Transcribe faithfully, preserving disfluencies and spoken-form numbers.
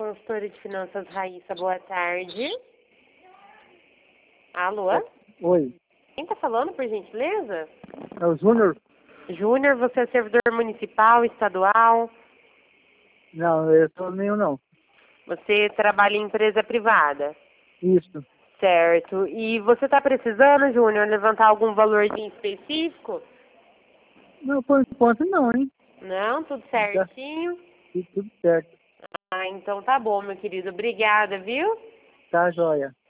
consultora de finanças Raíssa, boa tarde. Alô? Oi, Quem tá falando, por gentileza? é o Júnior? Júnior, você é servidor municipal, estadual? Não, eu sou nenhum não. Você trabalha em empresa privada? Isso. Certo. E você tá precisando, Júnior, levantar algum valorzinho específico? Não, por enquanto não, hein? Não? Tudo Tá certinho? tudo certo. Ah, então tá bom, meu querido. Obrigada, viu? Tá, joia.